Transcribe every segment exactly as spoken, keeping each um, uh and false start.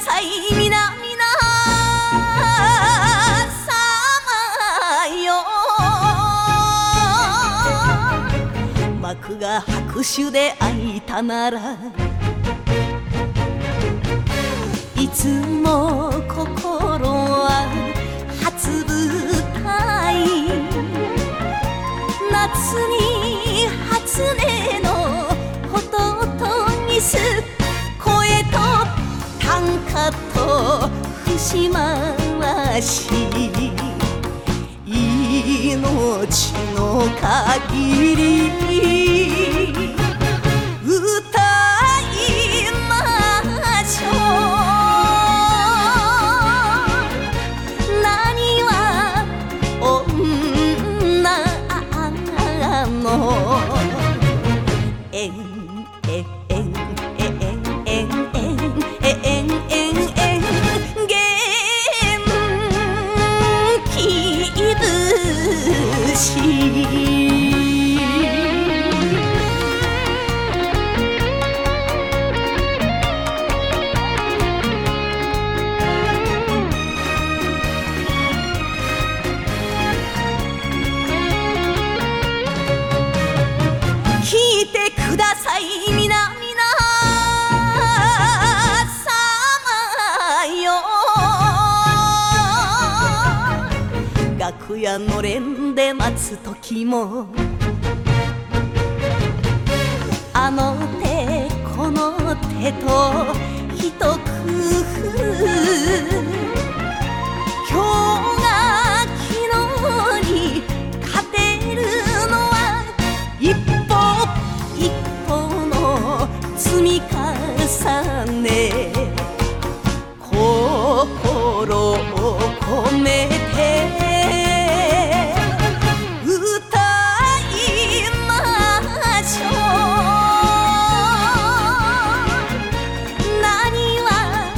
さい皆々様よ。幕が拍手で開いたならいつも心は初舞台。夏に初音の弟にす声と短歌と節回し命の限り歌いましょう。何は女のえんえんえんえんえんえんえんえんえん元気節。聞いてください皆々様よ。楽屋のれんで待つ時もあの手この手と一工夫。今日が昨日に勝てるのは一歩一歩の積み重ね。心を込めて歌いましょう。何は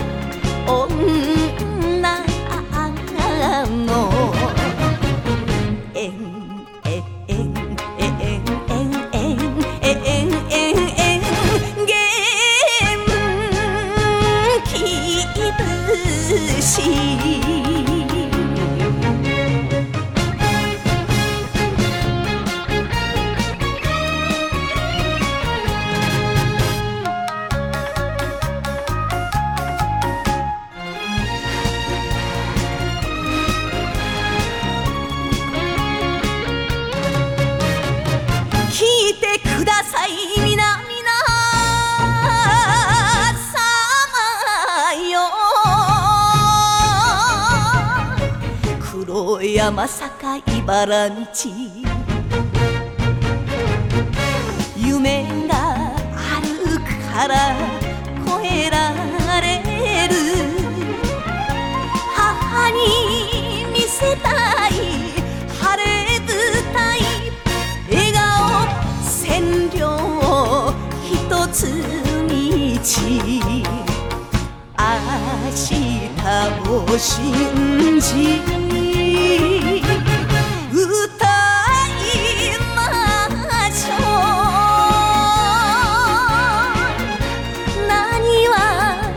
女のえんえんえんえんえんえんえんえんえん元気節。聞いてください皆々様よ。黒山坂茨道夢があるから越えられる。母に見せたい晴れ舞台。笑顔千両一つ道。明日を信じ歌いましょう。何は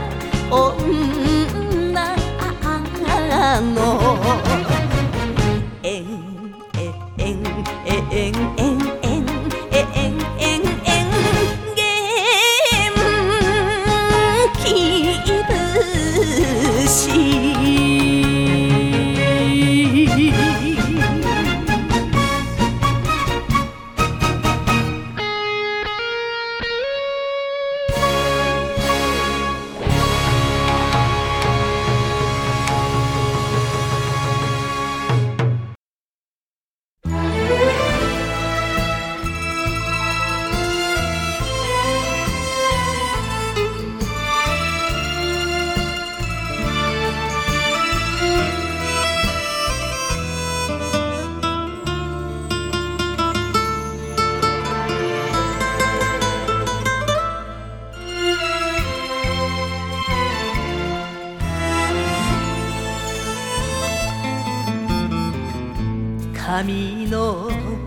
女のえんえんえんえんえんえんえんえんえん元気節。髪の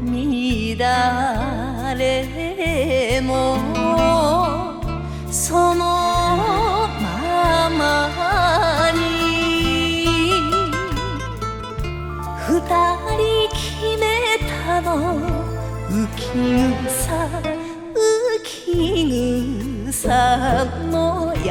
乱れもそのまま草浮き草の宿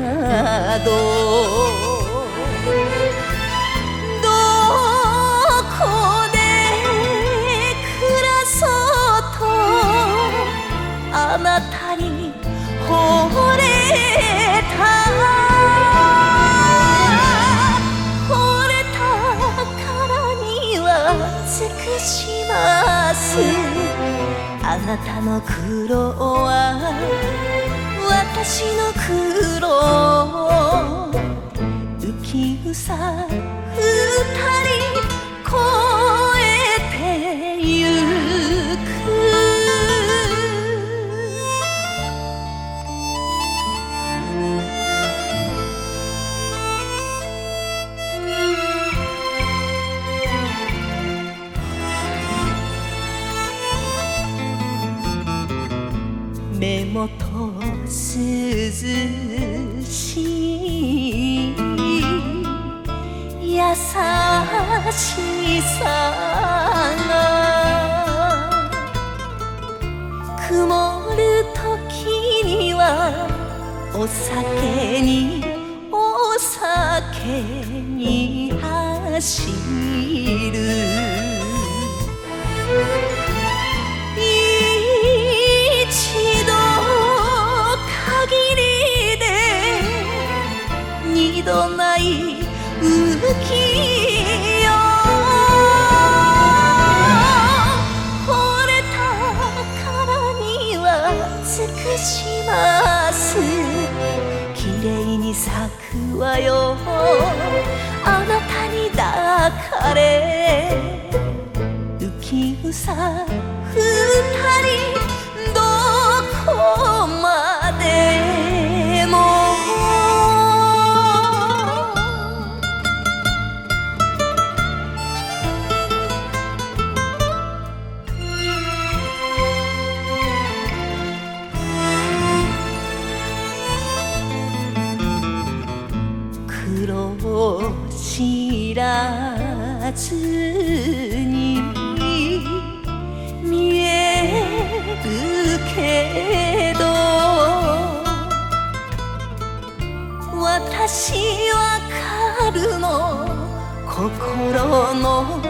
どこで暮らそうとあなたに惚れた惚れたからには尽くしますあなたの苦労は私の苦労浮き草二人越えてゆく目元涼しい優しさが曇る時にはお酒にお酒に走る一度限りで二度ない浮きよ惚れたからには尽くしますきれいに咲くわよあなたに抱かれ浮き草二人どこまでも黒知らずに見えるけど私わかるの心の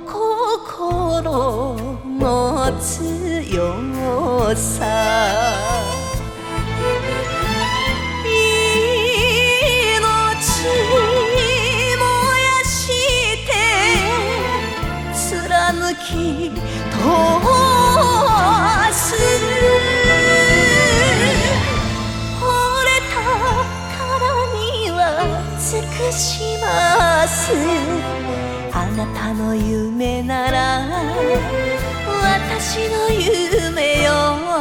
心の強さ貫き通す惚れたからには尽くしますあなたの夢なら私の夢よ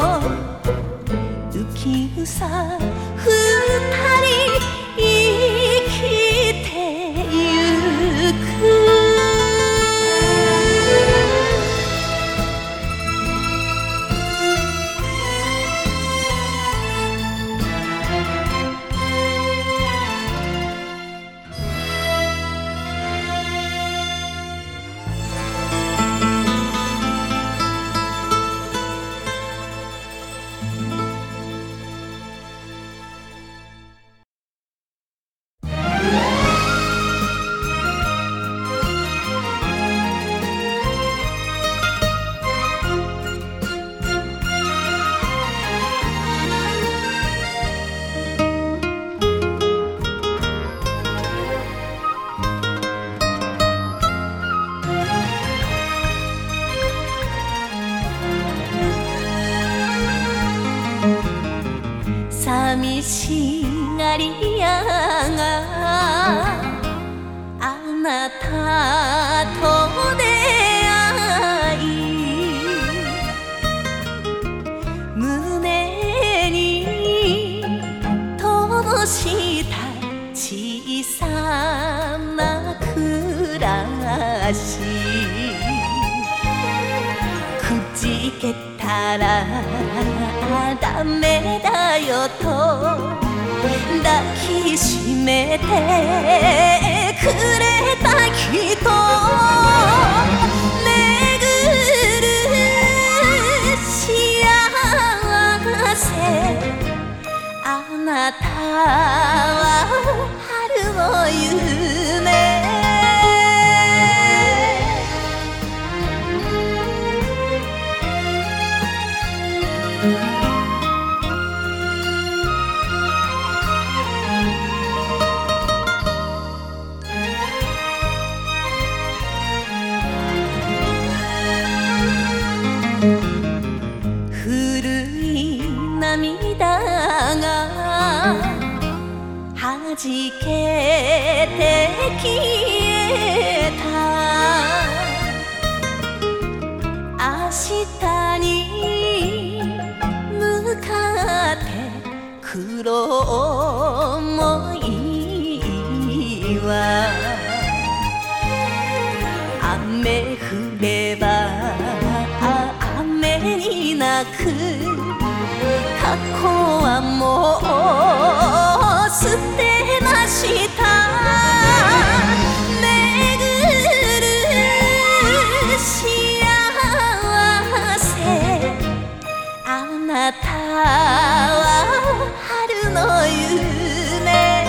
浮き草二人生きてゆく寂しがり屋があなたと出会い胸に灯した小さな暮らしくじけたらダメだよと抱きしめてくれた人巡るなたは春の夢古い涙がはじけて消えた明日に向かって黒思いは雨降れば雨に泣く過去はもう捨てました巡る幸せあなたは春の夢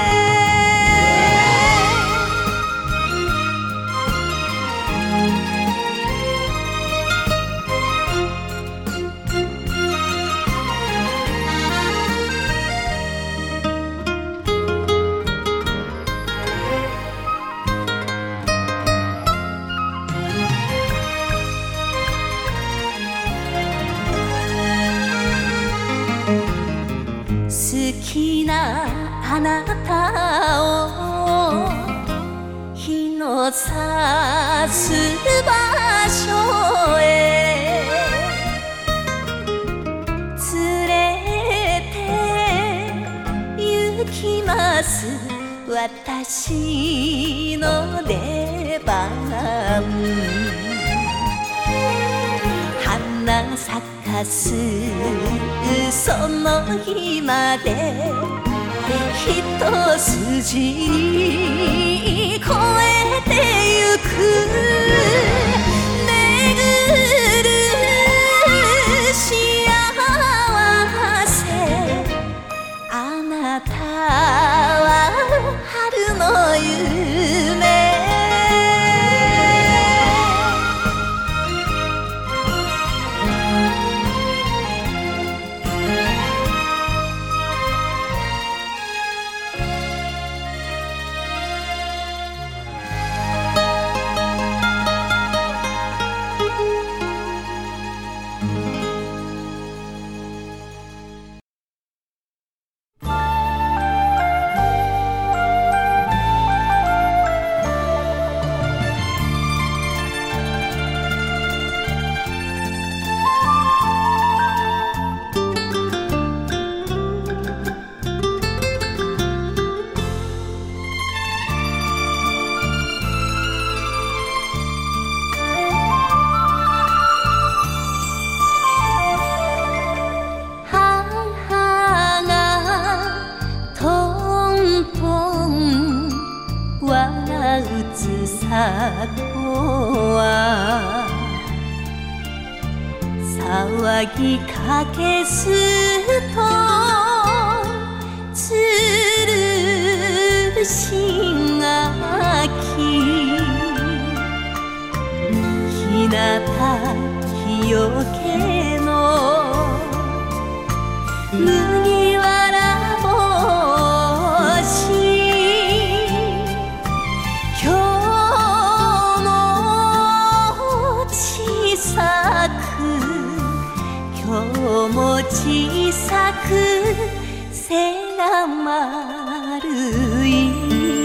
好きなあなたを日の差す場所へ連れて行きます私の出番花咲かすその日まで一筋に越えてゆく巡る幸せあなたは春の夢里は騒ぎかけすとつるしがきひなた日よけの麦わら帽子今日も小さく背が丸い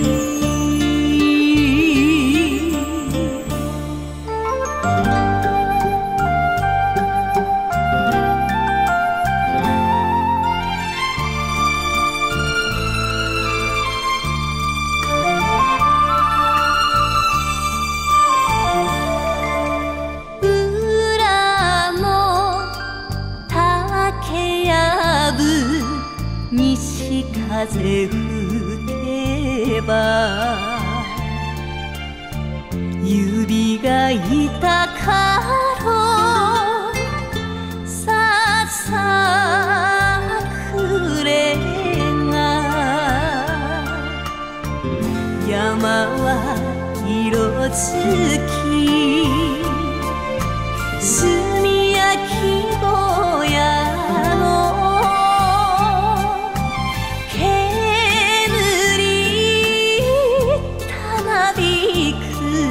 西風吹けば指が痛かろうささくれ月炭焼き小屋の煙たなびく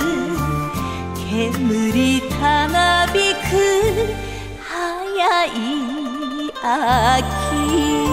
煙たなびく早い秋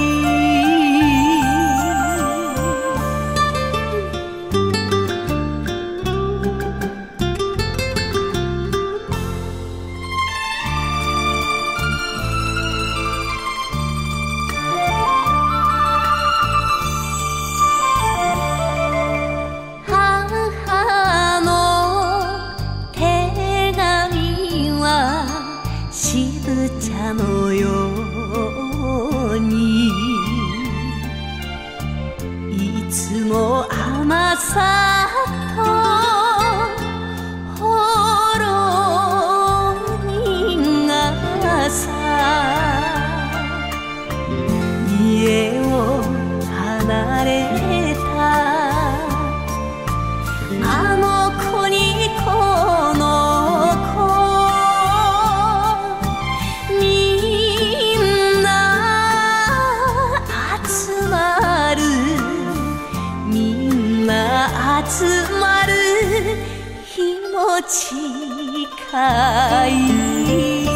のようにいつも甘さとほろ苦さ家を離れたあの子にこの子集まる日も近い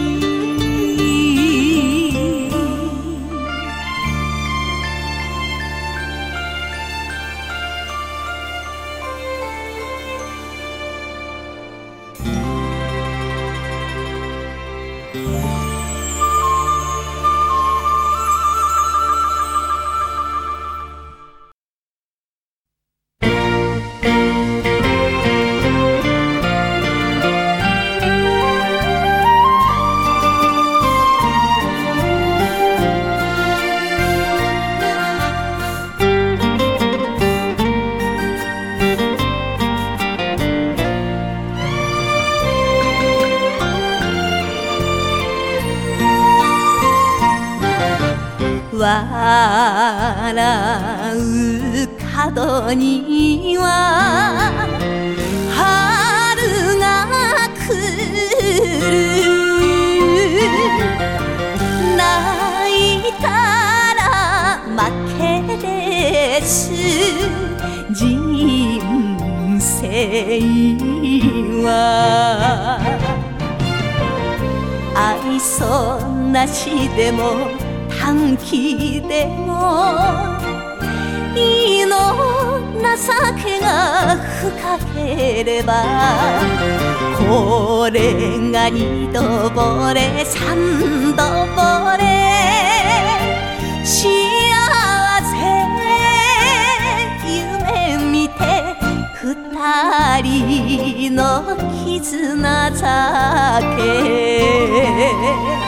笑う角には春が来る泣いたら負けです人生は愛想なしでも短気でもいいの情けが深ければこれが二度惚れ三度惚れ幸せ夢見て二人の絆酒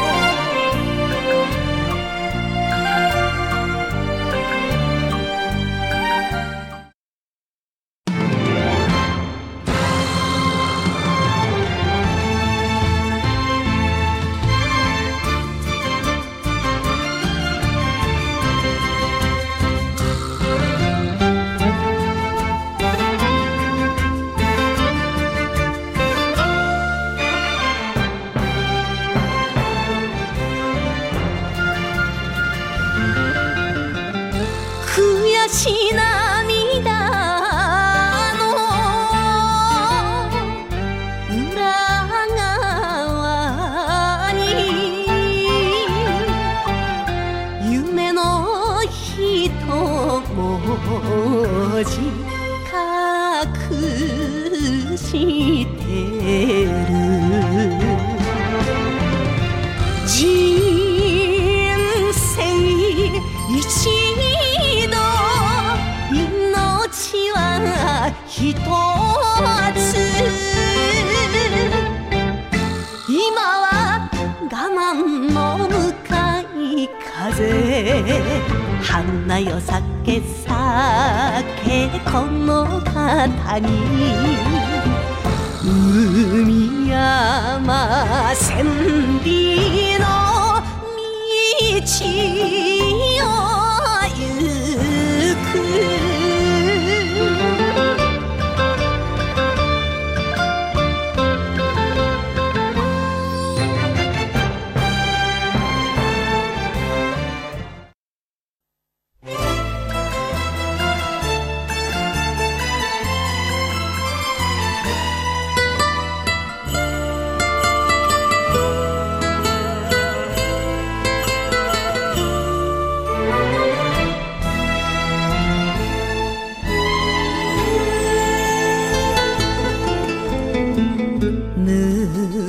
悔し涙の裏側に夢の一文字隠してる人生一一つ今は我慢の向かい風花よ酒酒この方に海山千里の道を行く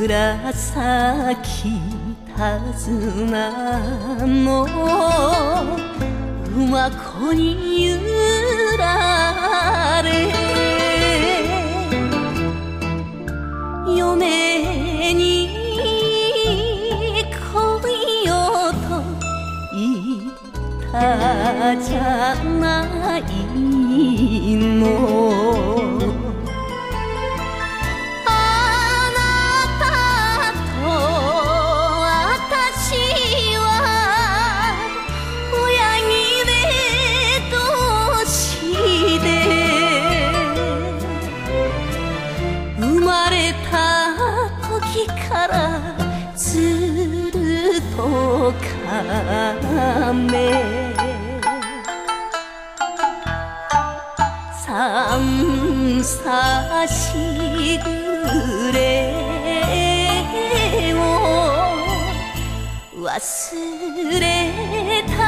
紫手綱の馬子に揺られ嫁に来いよと言ったじゃないの。ずるとかめ三差しぐれを忘れた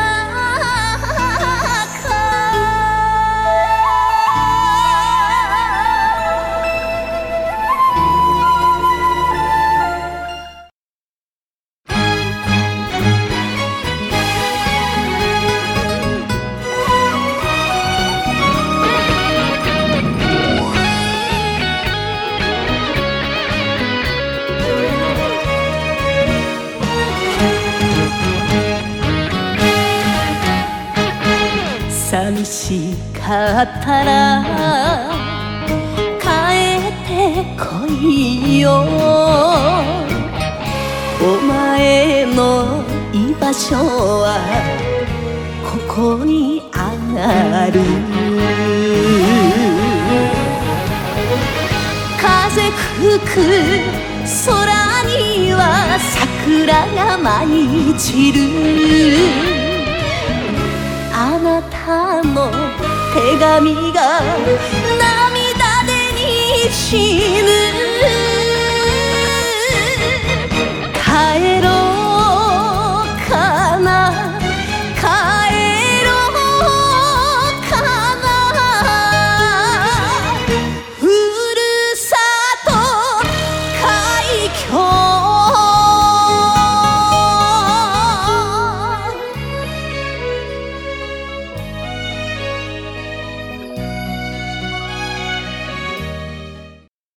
寂しかったら帰ってこいよ。お前の居場所はここにある。風吹く空には桜が舞い散る。あなたの手紙が涙でにじむ。